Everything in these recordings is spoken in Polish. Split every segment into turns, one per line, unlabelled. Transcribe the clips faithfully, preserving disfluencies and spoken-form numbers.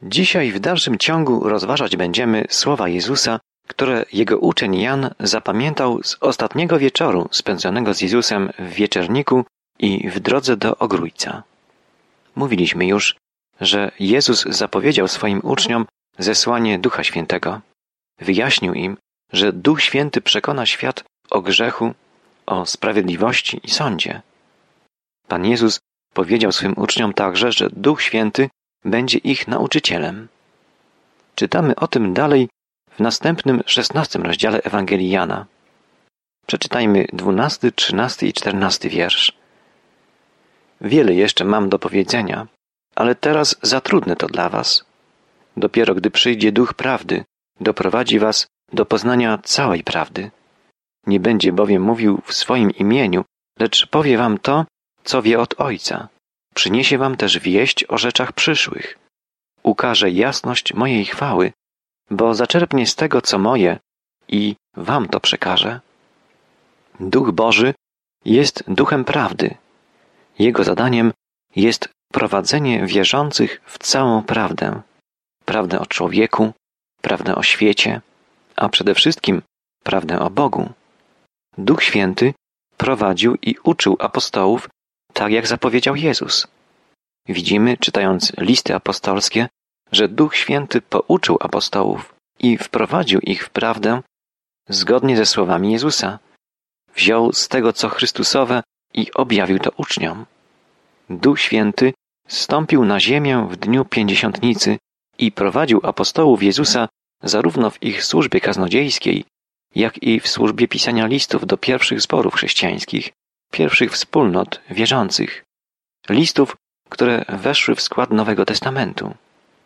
Dzisiaj w dalszym ciągu rozważać będziemy słowa Jezusa, które jego uczeń Jan zapamiętał z ostatniego wieczoru spędzonego z Jezusem w wieczerniku i w drodze do Ogrójca. Mówiliśmy już, że Jezus zapowiedział swoim uczniom zesłanie Ducha Świętego. Wyjaśnił im, że Duch Święty przekona świat o grzechu, o sprawiedliwości i sądzie. Pan Jezus powiedział swym uczniom także, że Duch Święty będzie ich nauczycielem. Czytamy o tym dalej w następnym szesnastym rozdziale Ewangelii Jana. Przeczytajmy dwunasty, trzynasty i czternasty wiersz. Wiele jeszcze mam do powiedzenia, ale teraz za trudne to dla was. Dopiero gdy przyjdzie Duch Prawdy, doprowadzi was do poznania całej prawdy. Nie będzie bowiem mówił w swoim imieniu, lecz powie wam to, co wie od Ojca. Przyniesie wam też wieść o rzeczach przyszłych. Ukaże jasność mojej chwały, bo zaczerpnie z tego, co moje, i wam to przekaże. Duch Boży jest duchem prawdy. Jego zadaniem jest prowadzenie wierzących w całą prawdę. Prawdę o człowieku, prawdę o świecie, a przede wszystkim prawdę o Bogu. Duch Święty prowadził i uczył apostołów tak, jak zapowiedział Jezus. Widzimy, czytając listy apostolskie, że Duch Święty pouczył apostołów i wprowadził ich w prawdę zgodnie ze słowami Jezusa. Wziął z tego, co Chrystusowe, i objawił to uczniom. Duch Święty zstąpił na ziemię w dniu Pięćdziesiątnicy i prowadził apostołów Jezusa zarówno w ich służbie kaznodziejskiej, jak i w służbie pisania listów do pierwszych zborów chrześcijańskich, pierwszych wspólnot wierzących, listów, które weszły w skład Nowego Testamentu.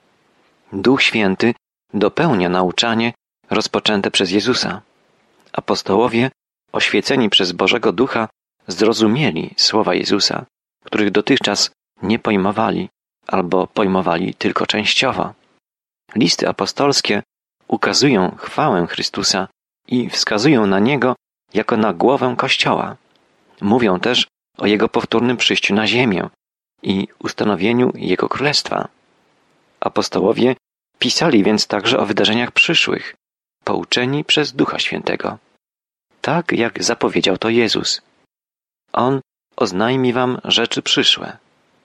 Duch Święty dopełnia nauczanie rozpoczęte przez Jezusa. Apostołowie, oświeceni przez Bożego Ducha, zrozumieli słowa Jezusa, których dotychczas nie pojmowali albo pojmowali tylko częściowo. Listy apostolskie ukazują chwałę Chrystusa i wskazują na Niego jako na głowę Kościoła. Mówią też o Jego powtórnym przyjściu na ziemię i ustanowieniu Jego Królestwa. Apostołowie pisali więc także o wydarzeniach przyszłych, pouczeni przez Ducha Świętego. Tak jak zapowiedział to Jezus. On oznajmi wam rzeczy przyszłe.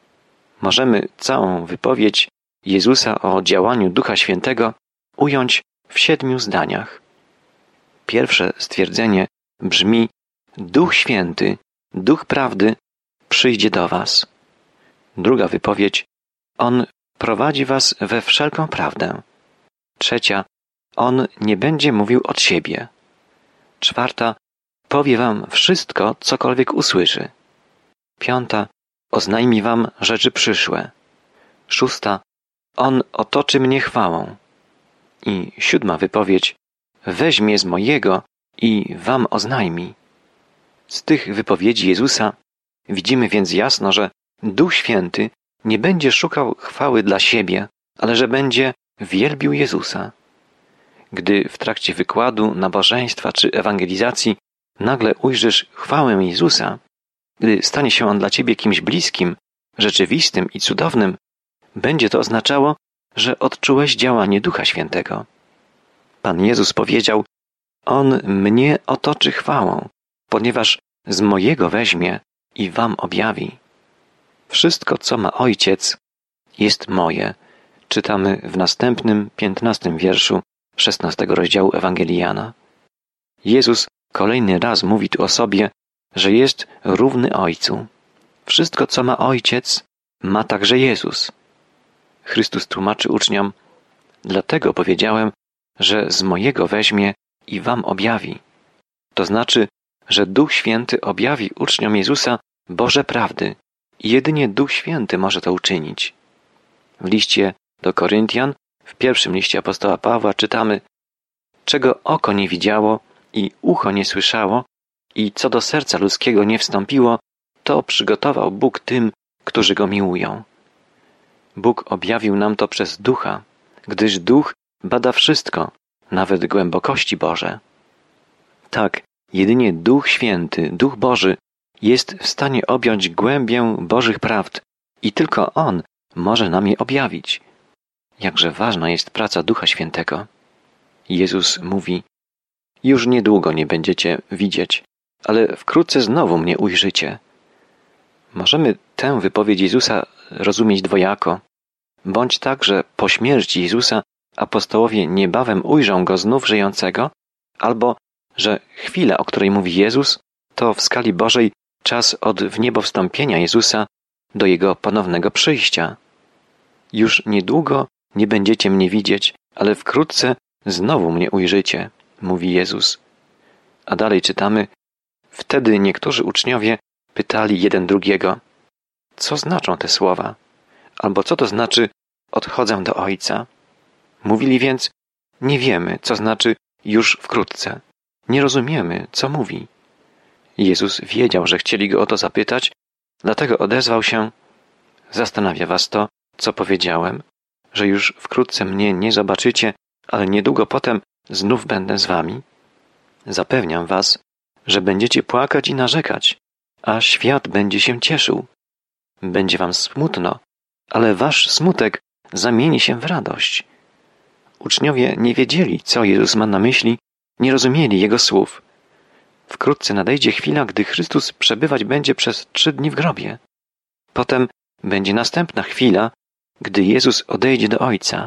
Możemy całą wypowiedź Jezusa o działaniu Ducha Świętego ująć w siedmiu zdaniach. Pierwsze stwierdzenie brzmi: Duch Święty, Duch Prawdy przyjdzie do was. Druga wypowiedź: On prowadzi was we wszelką prawdę. Trzecia: On nie będzie mówił od siebie. Czwarta: powie wam wszystko, cokolwiek usłyszy. Piąta: oznajmi wam rzeczy przyszłe. Szósta: On otoczy mnie chwałą. I siódma wypowiedź: weźmie z mojego i wam oznajmi. Z tych wypowiedzi Jezusa widzimy więc jasno, że Duch Święty nie będzie szukał chwały dla siebie, ale że będzie wielbił Jezusa. Gdy w trakcie wykładu, nabożeństwa czy ewangelizacji nagle ujrzysz chwałę Jezusa, gdy stanie się On dla ciebie kimś bliskim, rzeczywistym i cudownym, będzie to oznaczało, że odczułeś działanie Ducha Świętego. Pan Jezus powiedział: On mnie otoczy chwałą, ponieważ z mojego weźmie i wam objawi. Wszystko, co ma Ojciec, jest moje. Czytamy w następnym, piętnastym wierszu szesnastego rozdziału Ewangelii Jana. Jezus kolejny raz mówi tu o sobie, że jest równy Ojcu. Wszystko, co ma Ojciec, ma także Jezus. Chrystus tłumaczy uczniom: dlatego powiedziałem, że z mojego weźmie i wam objawi. To znaczy, że Duch Święty objawi uczniom Jezusa Boże prawdy i jedynie Duch Święty może to uczynić. W liście do Koryntian, w pierwszym liście apostoła Pawła czytamy: czego oko nie widziało i ucho nie słyszało i co do serca ludzkiego nie wstąpiło, to przygotował Bóg tym, którzy Go miłują. Bóg objawił nam to przez Ducha, gdyż Duch bada wszystko, nawet głębokości Boże. Tak, jedynie Duch Święty, Duch Boży jest w stanie objąć głębię Bożych prawd i tylko On może nam je objawić. jakże ważna jest praca Ducha Świętego. Jezus mówi: już niedługo nie będziecie widzieć, ale wkrótce znowu mnie ujrzycie. Możemy tę wypowiedź Jezusa rozumieć dwojako, bądź tak, że po śmierci Jezusa apostołowie niebawem ujrzą Go znów żyjącego, albo że chwila, o której mówi Jezus, to w skali Bożej czas od wniebowstąpienia Jezusa do Jego ponownego przyjścia. Już niedługo nie będziecie mnie widzieć, ale wkrótce znowu mnie ujrzycie, mówi Jezus. A dalej czytamy: wtedy niektórzy uczniowie pytali jeden drugiego: co znaczą te słowa? Albo co to znaczy odchodzę do Ojca? Mówili więc: nie wiemy, co znaczy już wkrótce. Nie rozumiemy, co mówi. Jezus wiedział, że chcieli Go o to zapytać, dlatego odezwał się: zastanawia was to, co powiedziałem, że już wkrótce mnie nie zobaczycie, ale niedługo potem znów będę z wami? Zapewniam was, że będziecie płakać i narzekać, a świat będzie się cieszył. Będzie wam smutno, ale wasz smutek zamieni się w radość. Uczniowie nie wiedzieli, co Jezus ma na myśli, nie rozumieli Jego słów. Wkrótce nadejdzie chwila, gdy Chrystus przebywać będzie przez trzy dni w grobie. Potem będzie następna chwila, gdy Jezus odejdzie do Ojca.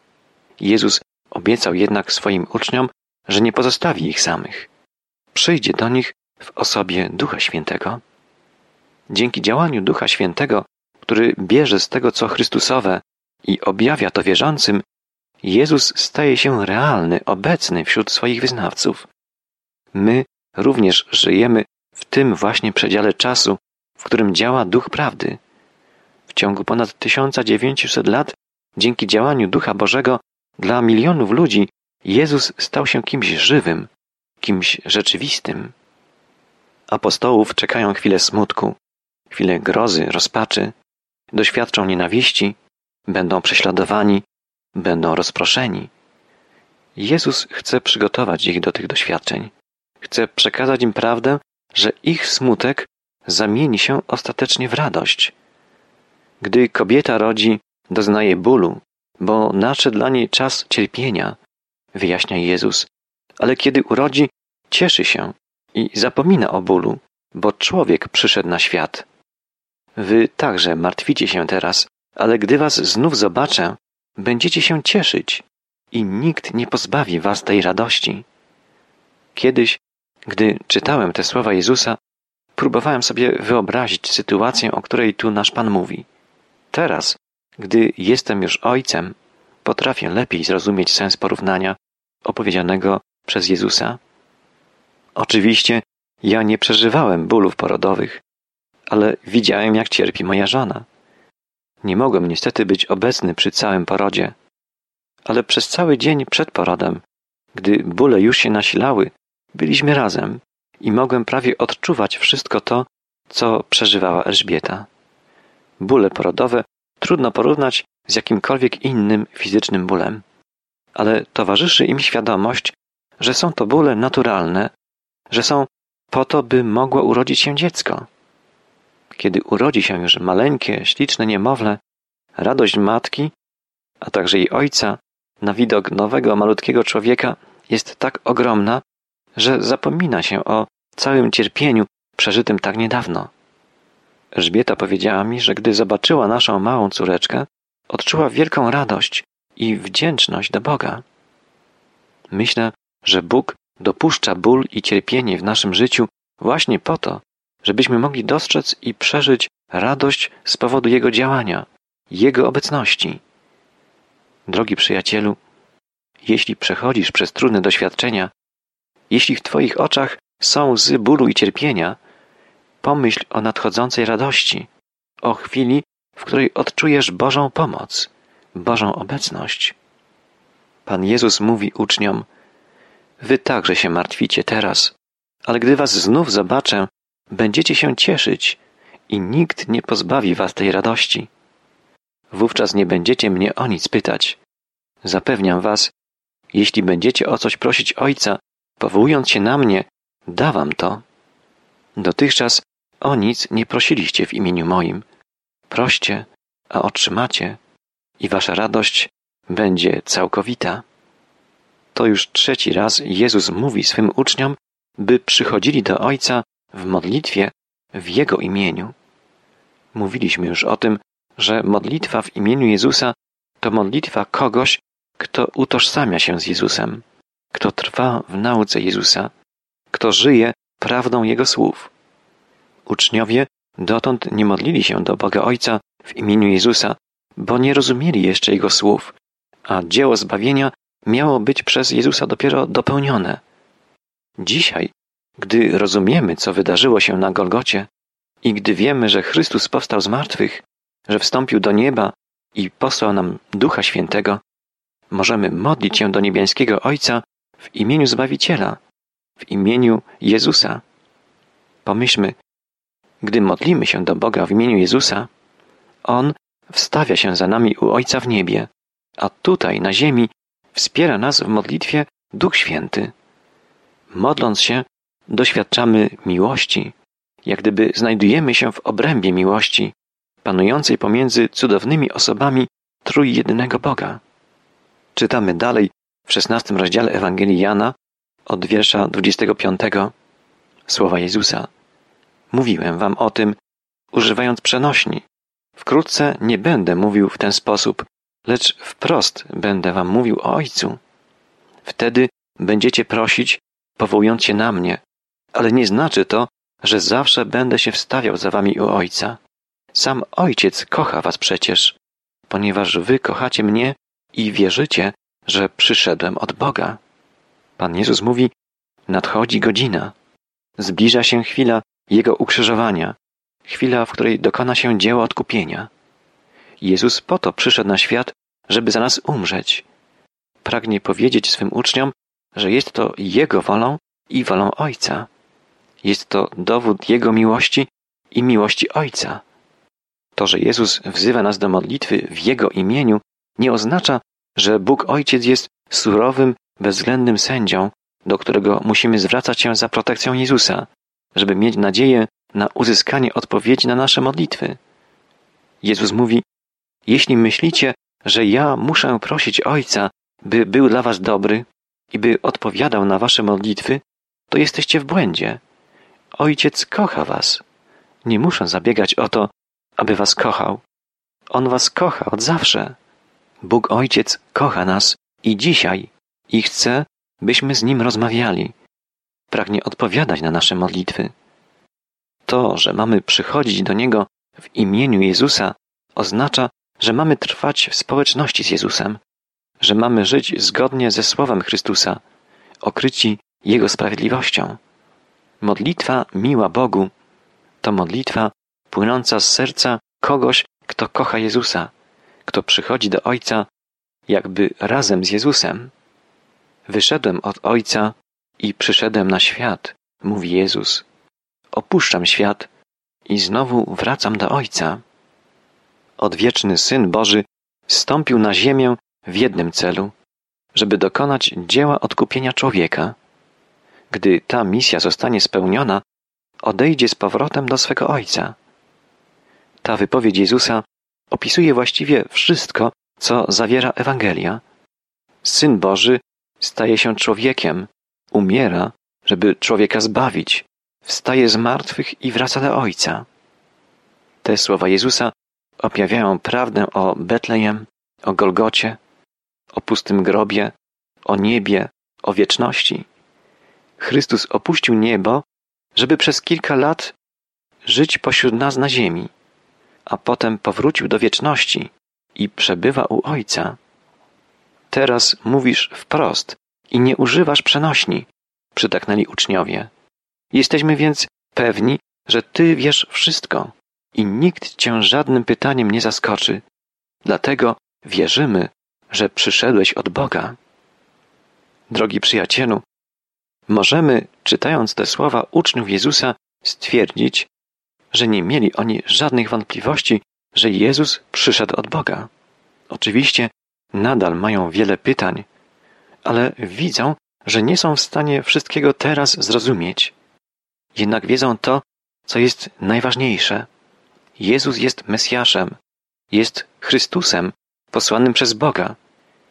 Jezus obiecał jednak swoim uczniom, że nie pozostawi ich samych. Przyjdzie do nich w osobie Ducha Świętego. Dzięki działaniu Ducha Świętego, który bierze z tego, co Chrystusowe i objawia to wierzącym, Jezus staje się realny, obecny wśród swoich wyznawców. My również żyjemy w tym właśnie przedziale czasu, w którym działa Duch Prawdy. W ciągu ponad tysiąc dziewięćset lat, dzięki działaniu Ducha Bożego, dla milionów ludzi Jezus stał się kimś żywym, kimś rzeczywistym. Apostołów czekają chwile smutku, chwile grozy, rozpaczy, doświadczą nienawiści, będą prześladowani, będą rozproszeni. Jezus chce przygotować ich do tych doświadczeń. Chce przekazać im prawdę, że ich smutek zamieni się ostatecznie w radość. Gdy kobieta rodzi, doznaje bólu, bo nadszedł dla niej czas cierpienia, wyjaśnia Jezus, ale kiedy urodzi, cieszy się i zapomina o bólu, bo człowiek przyszedł na świat. Wy także martwicie się teraz, ale gdy was znów zobaczę, będziecie się cieszyć i nikt nie pozbawi was tej radości. Kiedyś, gdy czytałem te słowa Jezusa, próbowałem sobie wyobrazić sytuację, o której tu nasz Pan mówi. Teraz, gdy jestem już ojcem, potrafię lepiej zrozumieć sens porównania opowiedzianego przez Jezusa. Oczywiście ja nie przeżywałem bólów porodowych, ale widziałem, jak cierpi moja żona. Nie mogłem niestety być obecny przy całym porodzie, ale przez cały dzień przed porodem, gdy bóle już się nasilały, byliśmy razem i mogłem prawie odczuwać wszystko to, co przeżywała Elżbieta. Bóle porodowe trudno porównać z jakimkolwiek innym fizycznym bólem, ale towarzyszy im świadomość, że są to bóle naturalne, że są po to, by mogło urodzić się dziecko. Kiedy urodzi się już maleńkie, śliczne niemowlę, radość matki, a także jej ojca na widok nowego, malutkiego człowieka jest tak ogromna, że zapomina się o całym cierpieniu przeżytym tak niedawno. Elżbieta powiedziała mi, że gdy zobaczyła naszą małą córeczkę, odczuła wielką radość i wdzięczność do Boga. Myślę, że Bóg dopuszcza ból i cierpienie w naszym życiu właśnie po to, żebyśmy mogli dostrzec i przeżyć radość z powodu Jego działania, Jego obecności. Drogi przyjacielu, jeśli przechodzisz przez trudne doświadczenia, jeśli w Twoich oczach są łzy bólu i cierpienia, pomyśl o nadchodzącej radości, o chwili, w której odczujesz Bożą pomoc, Bożą obecność. Pan Jezus mówi uczniom: wy także się martwicie teraz, ale gdy was znów zobaczę, będziecie się cieszyć i nikt nie pozbawi was tej radości. Wówczas nie będziecie mnie o nic pytać. Zapewniam was, jeśli będziecie o coś prosić Ojca, powołując się na mnie, da wam to. Dotychczas o nic nie prosiliście w imieniu moim. Proście, a otrzymacie, i wasza radość będzie całkowita. To już trzeci raz Jezus mówi swym uczniom, by przychodzili do Ojca w modlitwie w Jego imieniu. Mówiliśmy już o tym, że modlitwa w imieniu Jezusa to modlitwa kogoś, kto utożsamia się z Jezusem, kto trwa w nauce Jezusa, kto żyje prawdą Jego słów. Uczniowie dotąd nie modlili się do Boga Ojca w imieniu Jezusa, bo nie rozumieli jeszcze Jego słów, a dzieło zbawienia miało być przez Jezusa dopiero dopełnione. Dzisiaj, gdy rozumiemy, co wydarzyło się na Golgocie i gdy wiemy, że Chrystus powstał z martwych, że wstąpił do nieba i posłał nam Ducha Świętego, możemy modlić się do niebiańskiego Ojca w imieniu Zbawiciela, w imieniu Jezusa. Pomyślmy, gdy modlimy się do Boga w imieniu Jezusa, On wstawia się za nami u Ojca w niebie, a tutaj na ziemi wspiera nas w modlitwie Duch Święty. Modląc się, doświadczamy miłości, jak gdyby znajdujemy się w obrębie miłości, panującej pomiędzy cudownymi osobami trójjedynego Boga. Czytamy dalej w szesnastym rozdziale Ewangelii Jana od wiersza dwudziestego piątego słowa Jezusa. Mówiłem wam o tym, używając przenośni. Wkrótce nie będę mówił w ten sposób, lecz wprost będę wam mówił o Ojcu. Wtedy będziecie prosić, powołując się na mnie, ale nie znaczy to, że zawsze będę się wstawiał za wami u Ojca. Sam Ojciec kocha was przecież, ponieważ wy kochacie mnie i wierzycie, że przyszedłem od Boga. Pan Jezus mówi, nadchodzi godzina. Zbliża się chwila Jego ukrzyżowania, chwila, w której dokona się dzieło odkupienia. Jezus po to przyszedł na świat, żeby za nas umrzeć. Pragnie powiedzieć swym uczniom, że jest to Jego wolą i wolą Ojca. Jest to dowód Jego miłości i miłości Ojca. To, że Jezus wzywa nas do modlitwy w Jego imieniu, nie oznacza, że Bóg Ojciec jest surowym, bezwzględnym sędzią, do którego musimy zwracać się za protekcją Jezusa, żeby mieć nadzieję na uzyskanie odpowiedzi na nasze modlitwy. Jezus mówi, jeśli myślicie, że ja muszę prosić Ojca, by był dla was dobry i by odpowiadał na wasze modlitwy, to jesteście w błędzie. Ojciec kocha was. Nie muszę zabiegać o to, aby was kochał. On was kocha od zawsze. Bóg Ojciec kocha nas i dzisiaj i chce, byśmy z Nim rozmawiali. Pragnie odpowiadać na nasze modlitwy. To, że mamy przychodzić do Niego w imieniu Jezusa, oznacza, że mamy trwać w społeczności z Jezusem, że mamy żyć zgodnie ze Słowem Chrystusa, okryci Jego sprawiedliwością. Modlitwa miła Bogu to modlitwa płynąca z serca kogoś, kto kocha Jezusa, kto przychodzi do Ojca jakby razem z Jezusem. Wyszedłem od Ojca i przyszedłem na świat, mówi Jezus. Opuszczam świat i znowu wracam do Ojca. Odwieczny Syn Boży zstąpił na ziemię w jednym celu, żeby dokonać dzieła odkupienia człowieka. Gdy ta misja zostanie spełniona, odejdzie z powrotem do swego Ojca. Ta wypowiedź Jezusa opisuje właściwie wszystko, co zawiera Ewangelia. Syn Boży staje się człowiekiem, umiera, żeby człowieka zbawić, wstaje z martwych i wraca do Ojca. Te słowa Jezusa objawiają prawdę o Betlejem, o Golgocie, o pustym grobie, o niebie, o wieczności. Chrystus opuścił niebo, żeby przez kilka lat żyć pośród nas na ziemi, a potem powrócił do wieczności i przebywa u Ojca. Teraz mówisz wprost i nie używasz przenośni, przytaknęli uczniowie. Jesteśmy więc pewni, że Ty wiesz wszystko i nikt Cię żadnym pytaniem nie zaskoczy. Dlatego wierzymy, że przyszedłeś od Boga. Drogi przyjacielu, możemy, czytając te słowa uczniów Jezusa, stwierdzić, że nie mieli oni żadnych wątpliwości, że Jezus przyszedł od Boga. Oczywiście nadal mają wiele pytań, ale widzą, że nie są w stanie wszystkiego teraz zrozumieć. Jednak wiedzą to, co jest najważniejsze. Jezus jest Mesjaszem, jest Chrystusem posłanym przez Boga.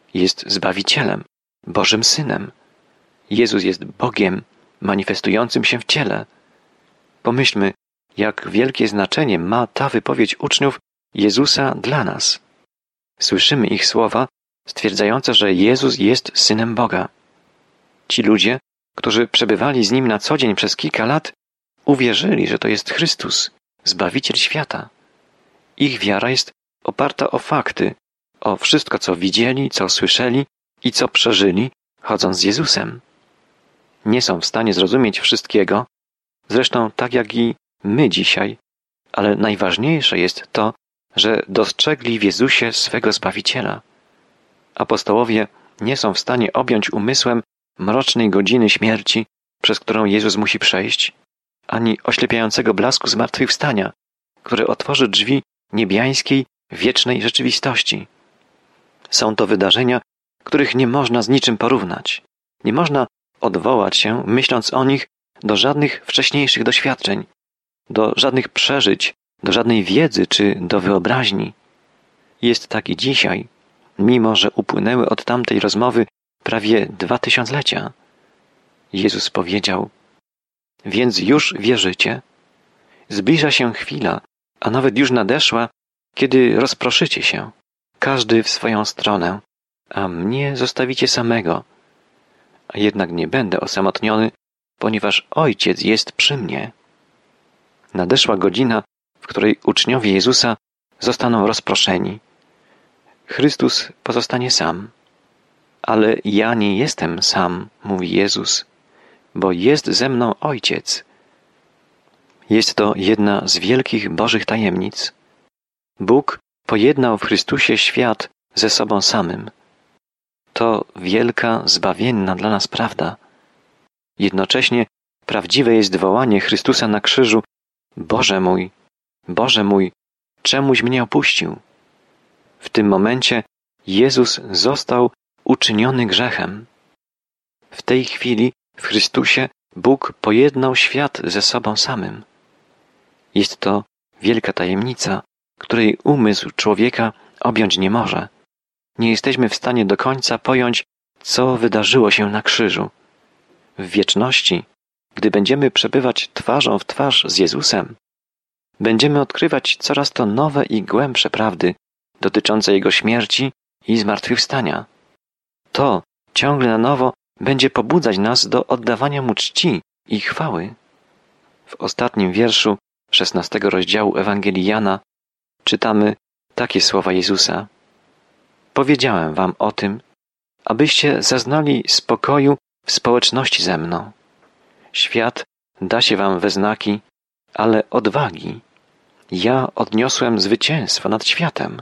jest Zbawicielem, Bożym Synem. Jezus jest Bogiem manifestującym się w ciele. Pomyślmy, jak wielkie znaczenie ma ta wypowiedź uczniów Jezusa dla nas. Słyszymy ich słowa stwierdzające, że Jezus jest Synem Boga. Ci ludzie, którzy przebywali z Nim na co dzień przez kilka lat, uwierzyli, że to jest Chrystus, Zbawiciel świata. Ich wiara jest oparta o fakty, o wszystko, co widzieli, co słyszeli i co przeżyli, chodząc z Jezusem. Nie są w stanie zrozumieć wszystkiego, zresztą tak jak i my dzisiaj, ale najważniejsze jest to, że dostrzegli w Jezusie swego Zbawiciela. Apostołowie nie są w stanie objąć umysłem mrocznej godziny śmierci, przez którą Jezus musi przejść, ani oślepiającego blasku zmartwychwstania, który otworzy drzwi niebiańskiej, wiecznej rzeczywistości. Są to wydarzenia, których nie można z niczym porównać. Nie można odwołać się, myśląc o nich, do żadnych wcześniejszych doświadczeń, do żadnych przeżyć, do żadnej wiedzy czy do wyobraźni. Jest tak i dzisiaj, mimo że upłynęły od tamtej rozmowy prawie dwa tysiąclecia. Jezus powiedział: więc już wierzycie? Zbliża się chwila, a nawet już nadeszła, kiedy rozproszycie się, każdy w swoją stronę, a mnie zostawicie samego. A jednak nie będę osamotniony, ponieważ Ojciec jest przy mnie. Nadeszła godzina, w której uczniowie Jezusa zostaną rozproszeni. Chrystus pozostanie sam. Ale ja nie jestem sam, mówi Jezus, bo jest ze mną Ojciec. Jest to jedna z wielkich Bożych tajemnic. Bóg pojednał w Chrystusie świat ze sobą samym. To wielka, zbawienna dla nas prawda. Jednocześnie prawdziwe jest wołanie Chrystusa na krzyżu: Boże mój, Boże mój, czemuś mnie opuścił? W tym momencie Jezus został uczyniony grzechem. W tej chwili w Chrystusie Bóg pojednał świat ze sobą samym. Jest to wielka tajemnica, której umysł człowieka objąć nie może. Nie jesteśmy w stanie do końca pojąć, co wydarzyło się na krzyżu. W wieczności, gdy będziemy przebywać twarzą w twarz z Jezusem, będziemy odkrywać coraz to nowe i głębsze prawdy dotyczące Jego śmierci i zmartwychwstania. To ciągle na nowo będzie pobudzać nas do oddawania Mu czci i chwały. W ostatnim wierszu szesnastego rozdziału Ewangelii Jana czytamy takie słowa Jezusa: powiedziałem wam o tym, abyście zaznali spokoju w społeczności ze mną. Świat da się wam we znaki, ale odwagi. Ja odniosłem zwycięstwo nad światem.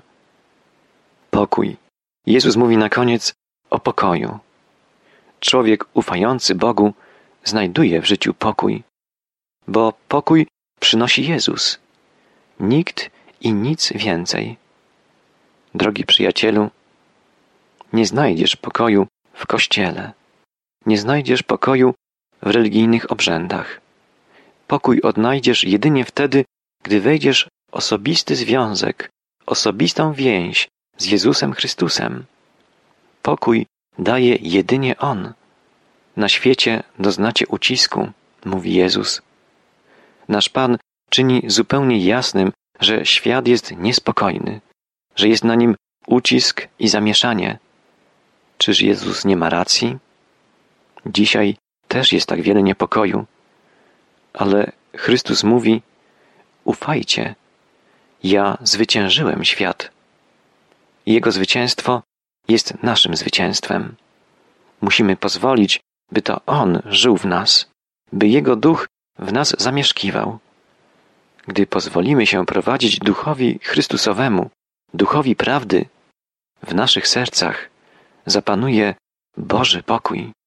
Pokój. Jezus mówi na koniec o pokoju. Człowiek ufający Bogu znajduje w życiu pokój, bo pokój przynosi Jezus. Nikt i nic więcej. Drogi przyjacielu, nie znajdziesz pokoju w kościele. Nie znajdziesz pokoju w religijnych obrzędach. Pokój odnajdziesz jedynie wtedy, gdy wejdziesz w osobisty związek, osobistą więź z Jezusem Chrystusem. Pokój daje jedynie On. Na świecie doznacie ucisku, mówi Jezus. Nasz Pan czyni zupełnie jasnym, że świat jest niespokojny, że jest na nim ucisk i zamieszanie. Czyż Jezus nie ma racji? Dzisiaj też jest tak wiele niepokoju, ale Chrystus mówi: ufajcie, ja zwyciężyłem świat. Jego zwycięstwo jest naszym zwycięstwem. Musimy pozwolić, by to On żył w nas, by Jego Duch w nas zamieszkiwał. Gdy pozwolimy się prowadzić Duchowi Chrystusowemu, Duchowi prawdy, w naszych sercach zapanuje Boży pokój.